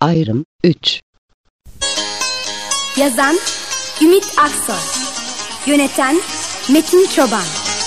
Ayrım 3. Yazan Ümit Aksoy, yöneten Metin Çoban.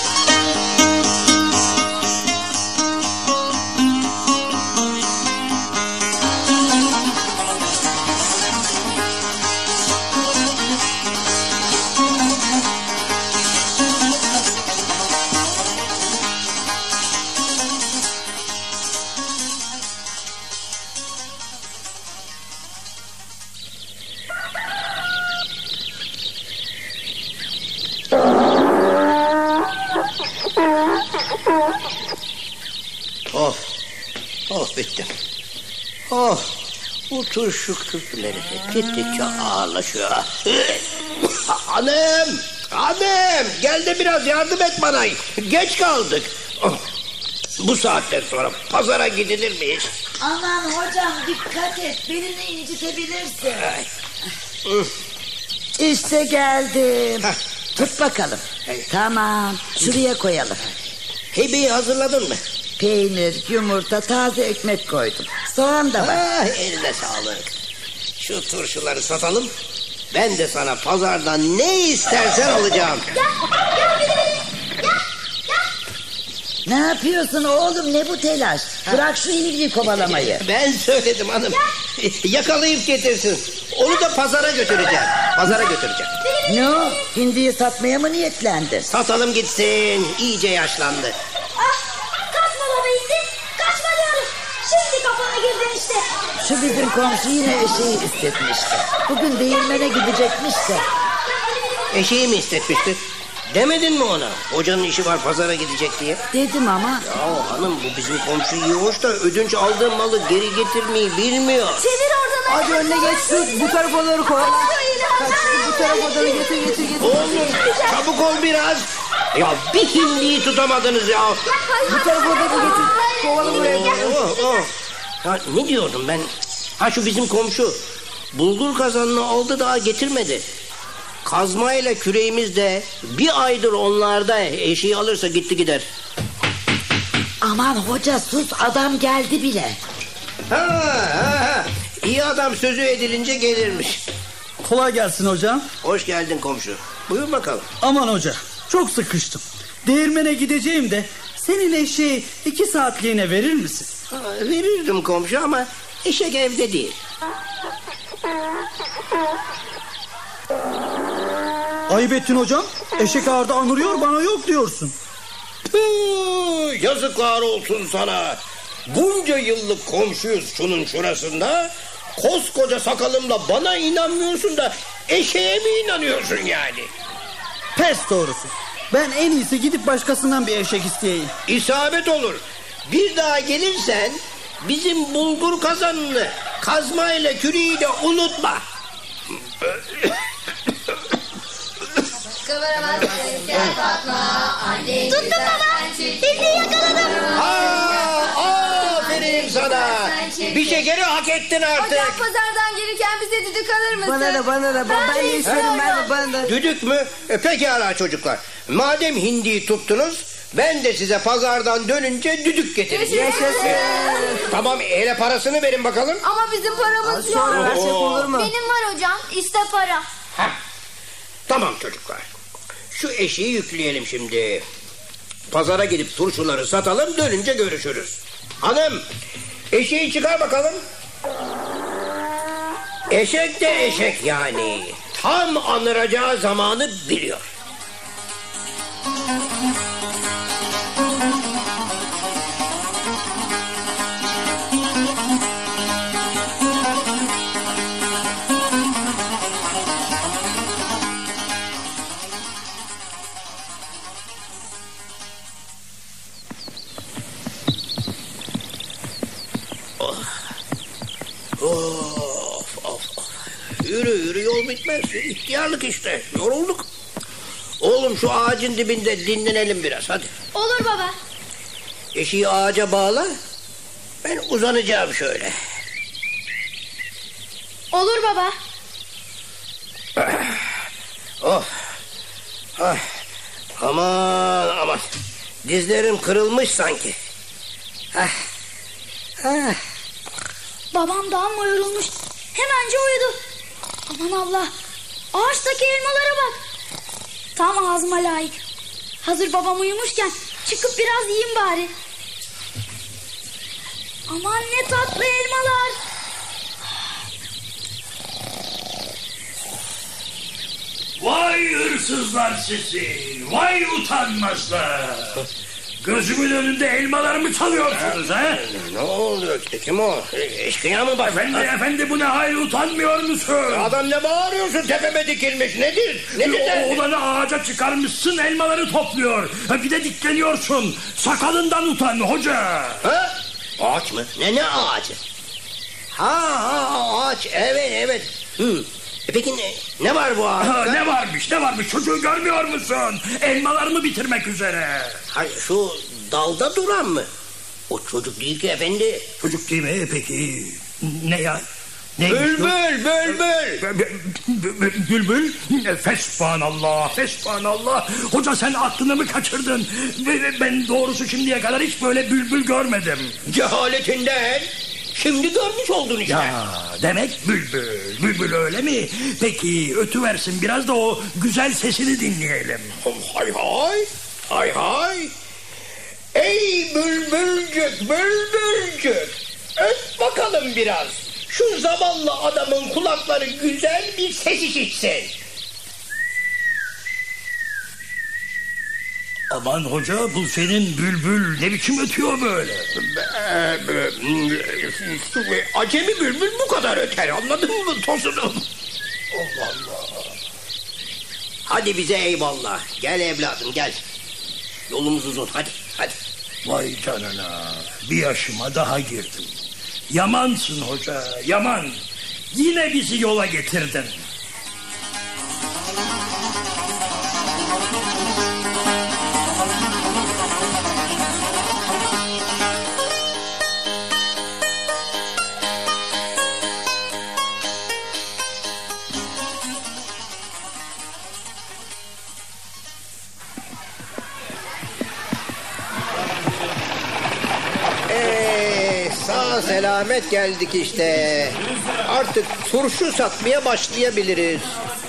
Bittim. Bu turşu küfürleri gittikçe ağırlaşıyor. Hanım gel de biraz yardım et bana. Geç kaldık. Bu saatten sonra pazara gidilir mi hiç? Aman hocam dikkat et, belini incitebilirsin. İşte geldim. Tut bakalım. Tamam, şuraya koyalım. Heybeyi hazırladın mı? Peynir, yumurta, taze ekmek koydum. Soğan da var. Eline sağlık. Şu turşuları satalım. Ben de sana pazardan ne istersen alacağım. Ne yapıyorsun oğlum, ne bu telaş? Bırak şu hindiyi kovalamayı. Ben söyledim hanım. Yakalayıp getirsin. Onu da pazara götüreceğim. Ne o? Hindiyi satmaya mı niyetlendin? Satalım gitsin. İyice yaşlandı. Kaçma baba hindi. Kaçma diyorum. Şimdi kafana girdin işte. Şu bizim komşu yine eşeği istetmişti. Bugün değirmene gidecekmiş de. Eşeği mi istetmişti? Demedin mi ona? Hocanın işi var pazara gidecek diye. Dedim ama. Ya hanım bu bizim komşu iyi hoş da ödünç aldığım malı geri getirmeyi bilmiyor. Çevir oradan. Hadi önüne geç şu bu tarafa doğru koy. Bu tarafa doğru getir. Oğlum çabuk ol biraz. Ya bir hindiyi tutamadınız ya. Bu tarafa doğru getir. Kovalım buraya. Ya ne diyordum ben? Şu bizim komşu. Bulgur kazanını aldı daha getirmedi. Kazmayla küreğimiz de bir aydır onlarda, eşeği alırsa gitti gider. Aman hoca sus, adam geldi bile. İyi adam sözü edilince gelirmiş. Kolay gelsin hocam. Hoş geldin komşu. Buyur bakalım. Aman hoca çok sıkıştım. Değirmene gideceğim de senin eşeği 2 saatliğine verir misin? Verirdim komşu ama eşek evde değil. Ayıp ettin hocam. Eşek ağırda anırıyor, bana yok diyorsun. Yazıklar olsun sana. Bunca yıllık komşuyuz şunun şurasında. Koskoca sakalımla bana inanmıyorsun da eşeğe mi inanıyorsun yani? Pes doğrusu. Ben en iyisi gidip başkasından bir eşek isteyeyim. İsabet olur. Bir daha gelirsen bizim bulgur kazanını, kazmayla küreği de unutma. Tuttum baba. Hindiyi yakaladım. Aferin sana. Bir şekeri hak ettin artık. Hocam pazardan gelirken bize düdük alır mısın? Bana da. Ben de isterim, bana da. Düdük mü? Pekala çocuklar. Madem hindiyi tuttunuz, ben de size pazardan dönünce düdük getireceğim. Tamam, hele parasını verin bakalım. Ama bizim paramız yok. Sonra versek olur mu? Benim var hocam. İşte para. Tamam çocuklar. Şu eşeği yükleyelim şimdi. Pazara gidip turşuları satalım, dönünce görüşürüz. Hanım, eşeği çıkar bakalım. Eşek de eşek yani. Tam anıracağı zamanı biliyor. Yürü yol bitmez. İhtiyarlık işte. Yorulduk. Oğlum şu ağacın dibinde dinlenelim biraz hadi. Olur baba. Eşeği ağaca bağla. Ben uzanacağım şöyle. Olur baba. Aman. Dizlerim kırılmış sanki. Babam da amma yorulmuş. Hemence uyudu. Aman Allah. Ağaçtaki elmalara bak. Tam ağzıma layık. Hazır babam uyumuşken çıkıp biraz yiyeyim bari. Aman ne tatlı elmalar. Vay hırsızlar sizi. Vay utanmazlar. Gözümün önünde elmalarımı çalıyorsunuz ha? Ne oluyor? Kim o? Eşkıya mı bak? Efendi bu ne hal, utanmıyor musun? Adam ne bağırıyorsun, tepeme dikilmiş, nedir? Nedir derdin? Oğlanı ağaca çıkarmışsın, elmaları topluyor. Bir de dikleniyorsun. Sakalından utan hoca. Ha? Ağaç mı? Ne ağacı? Ha ağaç, evet. Peki ne var bu ağaçta? Ne varmış çocuğu görmüyor musun? Elmalarımı bitirmek üzere. Hayır, şu dalda duran mı? O çocuk değil ki efendi. Çocuk değil mi peki? Ne ya? Bülbül. Bülbül? Fesbhanallah. Hoca sen aklını mı kaçırdın? Ben doğrusu şimdiye kadar hiç böyle bülbül görmedim. Cehaletinden. Şimdi görmüş oldun işte. Ya demek bülbül öyle mi? Peki ötüversin, biraz da o güzel sesini dinleyelim. Hay. Ey bülbülcük. Öt bakalım biraz. Şu zavallı adamın kulakları güzel bir ses işitsin. Aman hoca, bu senin bülbül ne biçim ötüyor böyle? Acemi bülbül bu kadar öter, anladın mı Tosunum? Allah. Hadi bize eyvallah. Gel evladım gel. Yolumuz uzun, hadi. Vay canına, bir yaşıma daha girdim. Yamansın hoca, yaman. Yine bizi yola getirdin. Sağ selamet geldik işte. Artık turşu satmaya başlayabiliriz.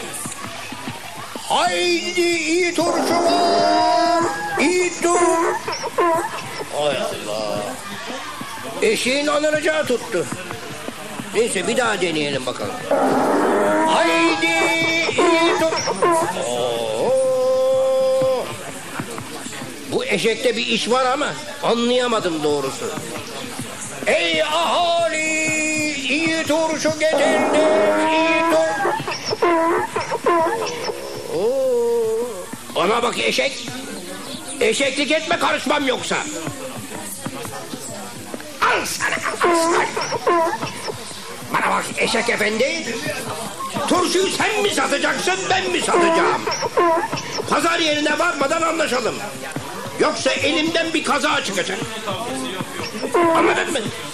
Haydi iyi turşu var. İyi tur. Hay Allah. Eşeğin anıracağı tuttu. Neyse bir daha deneyelim bakalım. Haydi iyi tur. Bu eşekte bir iş var ama anlayamadım doğrusu. Ey ahali, iyi turşu getirdim, iyi turşu. Ona bak eşek. Eşeklik etme, karışmam yoksa. Al sana. Bana bak eşek efendi. Turşuyu sen mi satacaksın, ben mi satacağım? Pazar yerine varmadan anlaşalım. Yoksa elimden bir kaza çıkacak. Anladın mı?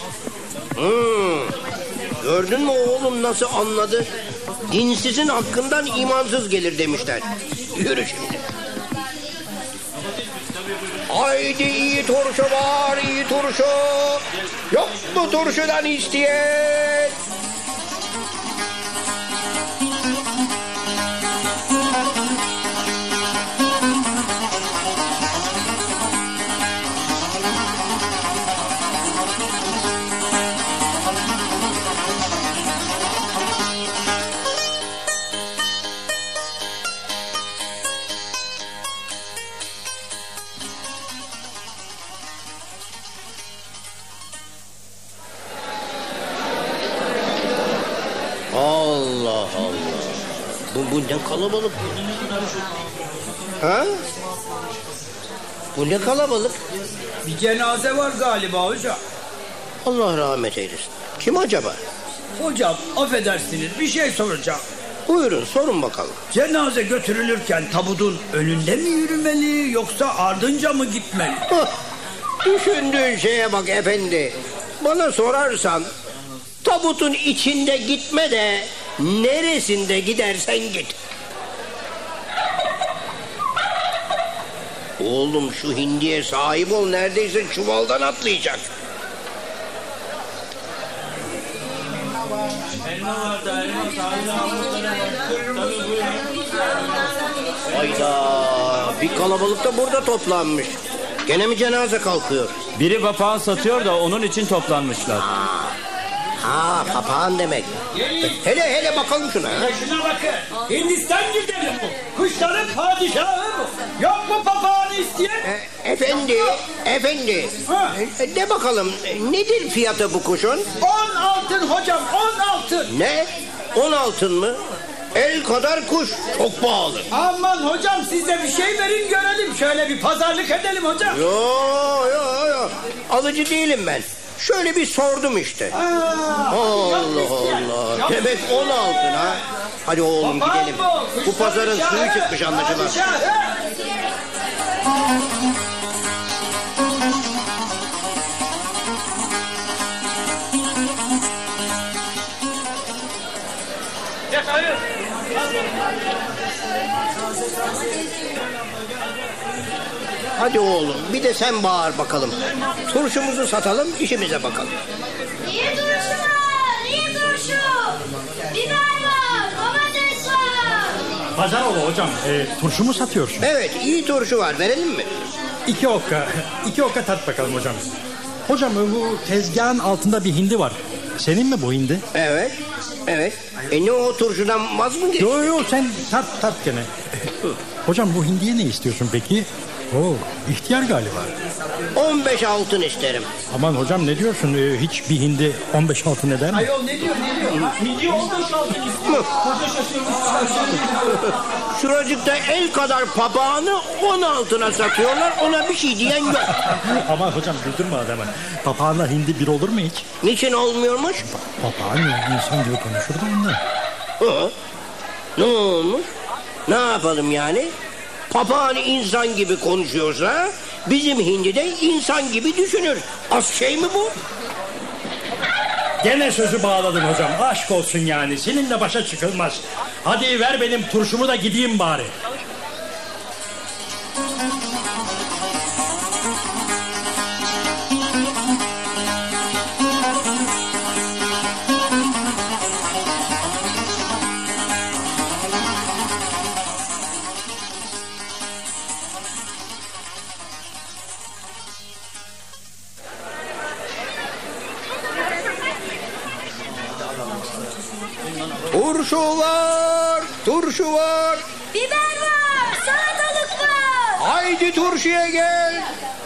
Gördün mü oğlum nasıl anladı? Dinsizin hakkından imansız gelir demişler. Yürü şimdi. Haydi iyi turşu var, iyi turşu. Yok mu turşudan isteyen? Allah. Bu ne kalabalık. Ha? Bu ne kalabalık. Bir cenaze var galiba hoca. Allah rahmet eylesin. Kim acaba? Hocam affedersiniz, bir şey soracağım. Buyurun sorun bakalım. Cenaze götürülürken tabutun önünde mi yürümeli yoksa ardınca mı gitmeli? Düşündüğün şeye bak efendi. Bana sorarsan tabutun içinde gitme de neresinde gidersen git. Oğlum şu hindiye sahip ol, neredeyse çuvaldan atlayacak. Hayda, bir kalabalık da burada toplanmış. Gene mi cenaze kalkıyor? Biri papağan satıyor da onun için toplanmışlar. Ha, papağan demek. Hele bakalım şuna. Şuna bakın. Hindistan güzeli bu. Kuşların padişahı bu. Yok mu papağanı isteyen? Efendi. De bakalım, nedir fiyatı bu kuşun? 10 altın hocam, 10 altın. Ne? 10 altın mı? El kadar kuş. Çok pahalı. Aman hocam siz de bir şey verin görelim. Şöyle bir pazarlık edelim hocam. Yo. Alıcı değilim ben. Şöyle bir sordum işte. Allah. Demek 10 altın ha. Hadi oğlum gidelim. Bu pazarın suyu çıkmış anlaşılan. Hadi oğlum bir de sen bağır bakalım. Turşumuzu satalım, işimize bakalım. İyi turşu var, iyi turşu. Biber var, domates var. Pazaroğlu hocam, turşu mu satıyorsun? Evet, iyi turşu var, verelim mi? 2 okka tat bakalım hocam. Hocam bu tezgahın altında bir hindi var. Senin mi bu hindi? Evet. Ne o turşudan vaz mı geçti? Yo sen tat gene. Hocam bu hindiye ne istiyorsun peki? İhtiyar galiba. 15 altın isterim. Aman hocam ne diyorsun? Hiç bir hindi 15 altın eder mi? Ayol ne diyor? Hindi 15 altın istiyor. Koca şaşırmış. Şuracıkta el kadar papağanı 10 altına satıyorlar. Ona bir şey diyen yok. Aman hocam güldürme adamı. Papağanla hindi bir olur mu hiç? Niçin olmuyormuş? Papağan insan gibi konuşur da ondan. Ne olmuş? Ne yapalım yani? Papağan insan gibi konuşuyorsa bizim hindi de insan gibi düşünür. Az şey mi bu? Gene sözü bağladın hocam. Aşk olsun yani. Seninle başa çıkılmaz. Hadi ver benim turşumu da gideyim bari. Turşu var. Biber var, salatalık var. Haydi turşuya gel.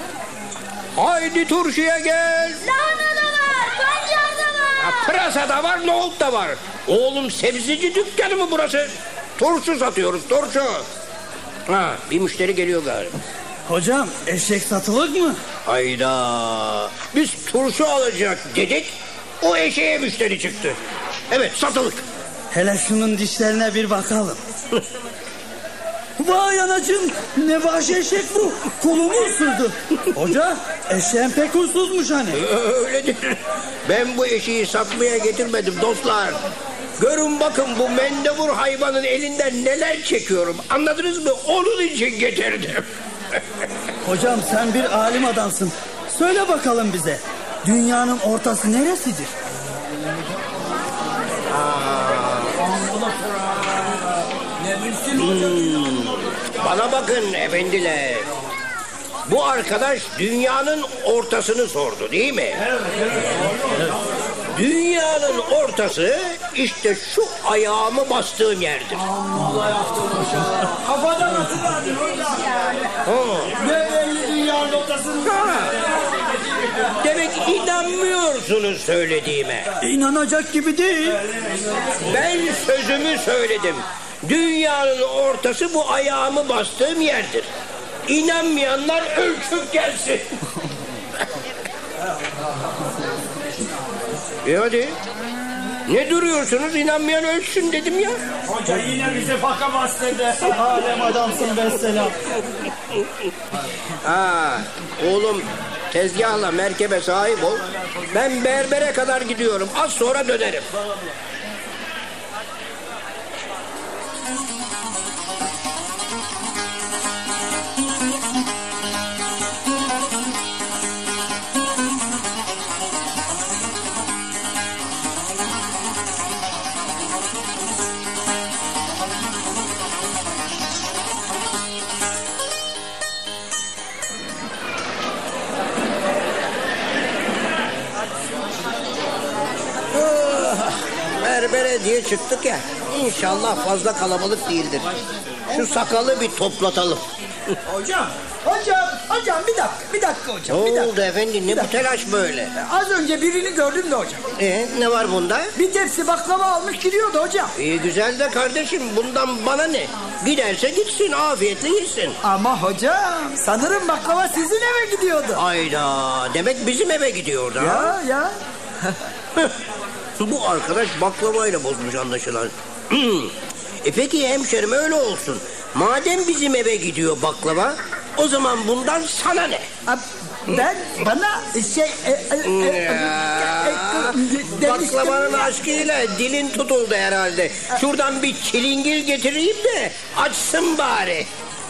Lahana da var, pancar da var. Pırasa da var, nohut da var. Oğlum sebzeci dükkanı mı burası? Turşu satıyoruz, turşu. Bir müşteri geliyor galiba. Hocam eşek satılık mı? Hayda. Biz turşu alacak dedik. O eşeğe müşteri çıktı. Evet, satılık. Hele şunun dişlerine bir bakalım. Vay anacığım, ne vahşi eşek bu. Kolumu ısırdı. Hoca eşeğin pek huysuzmuş hani. Öyledir. Ben bu eşeği satmaya getirmedim dostlar. Görün bakın bu mendebur hayvanın elinden neler çekiyorum. Anladınız mı? Onun için getirdim. Hocam sen bir alim adamsın. Söyle bakalım bize. Dünyanın ortası neresidir? Bana bakın efendiler. Bu arkadaş dünyanın ortasını sordu değil mi? Evet. Dünyanın ortası işte şu ayağımı bastığım yerdir. Kafadan atıverdi hocam. Ne belli dünyanın ortasını. Demek inanmıyorsunuz söylediğime. İnanacak gibi değil. Ben sözümü söyledim. Dünyanın ortası bu ayağımı bastığım yerdir. İnanmayanlar ölçüp gelsin. Hadi. Ne duruyorsunuz? İnanmayan ölçsün dedim ya. Hoca yine bizi faka bastırdı. Alem adamsın vesselam. Oğlum tezgahla merkebe sahip ol. Ben berbere kadar gidiyorum. Az sonra dönerim. berbere diye çıktık ya. İnşallah fazla kalabalık değildir. Şu sakalı bir toplatalım. Hocam bir dakika hocam. Ne bir dakika. oldu efendim, ne bu telaş böyle? Az önce birini gördüm de hocam. Ne var bunda? Bir tepsi baklava almış gidiyordu hocam. İyi güzel de kardeşim, bundan bana ne? Giderse gitsin, afiyetle yesin. Ama hocam sanırım baklava sizin eve gidiyordu. Hayda, demek bizim eve gidiyordu ha? Ya. Bu arkadaş baklavayla bozmuş anlaşılan. Peki hemşerim, öyle olsun. Madem bizim eve gidiyor baklava, o zaman bundan sana ne? Bana Baklavanın aşkıyla dilin tutuldu herhalde. Şuradan bir çilingir getireyim de açsın bari.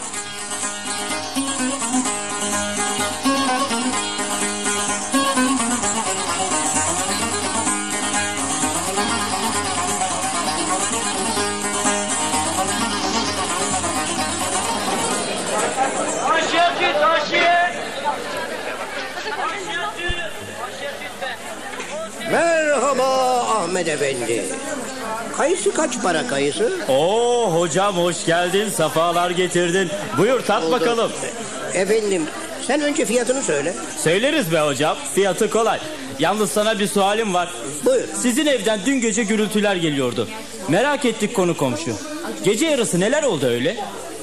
Merhaba Ahmet Efendi. Kayısı kaç para kayısı? Oo hocam, hoş geldin, sefalar getirdin. Buyur tat Oldu. bakalım. Efendim, sen önce fiyatını söyle. Söyleriz be hocam, fiyatı kolay. Yalnız sana bir sualim var. Buyur. Sizin evden dün gece gürültüler geliyordu. Merak ettik konu komşu. Gece yarısı neler oldu öyle?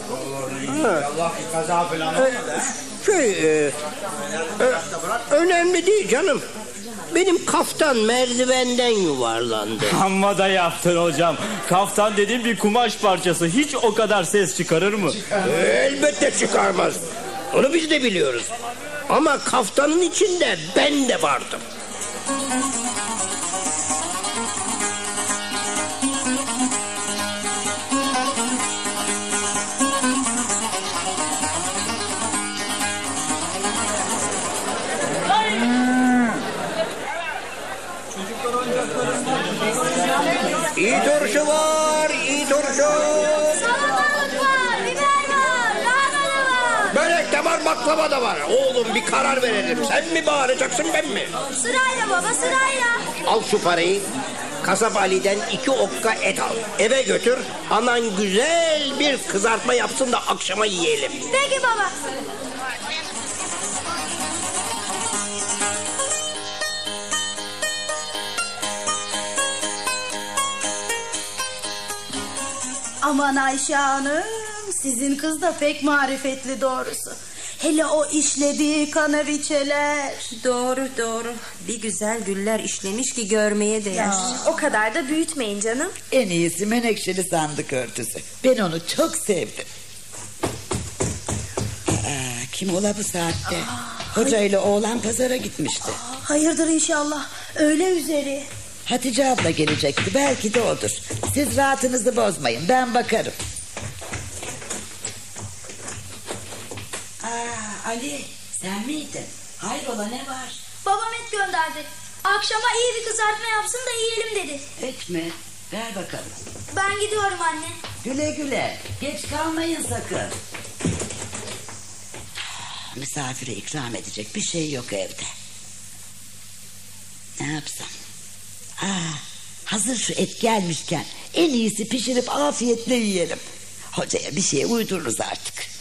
Önemli değil canım. Benim kaftan merdivenden yuvarlandı. Amma da yaptın hocam. Kaftan dediğin bir kumaş parçası. Hiç o kadar ses çıkarır mı? Elbette çıkarmaz. Onu biz de biliyoruz. Ama kaftanın içinde ben de vardım. İyi turşu var, iyi turşu. Salatalık var, biber var, lahana var. Börek de var, baklava da var. Oğlum bir karar verelim. Sen mi bağıracaksın, ben mi? Sırayla baba, sırayla. Al şu parayı. Kasap Ali'den 2 okka et al. Eve götür. Anan güzel bir kızartma yapsın da akşama yiyelim. Peki baba. Aman Ayşe Hanım, sizin kız da pek marifetli doğrusu. Hele o işlediği kanaviçeler. Doğru. Bir güzel güller işlemiş ki görmeye değer. O kadar da büyütmeyin canım. En iyisi menekşeli sandık örtüsü. Ben onu çok sevdim. Kim ola bu saatte? Hoca ile oğlan pazara gitmişti. Hayırdır inşallah, öyle üzeri. Hatice abla gelecekti, belki de odur. Siz rahatınızı bozmayın, ben bakarım. Ali, sen miydin? Hayrola, ne var? Babam et gönderdi. Akşama iyi bir kızartma yapsın da yiyelim dedi. Et mi? Ver bakalım. Ben gidiyorum anne. Güle güle, geç kalmayın sakın. Misafire ikram edecek bir şey yok evde. Ne yapsam? Hazır şu et gelmişken en iyisi pişirip afiyetle yiyelim. Hocaya bir şey uydururuz artık.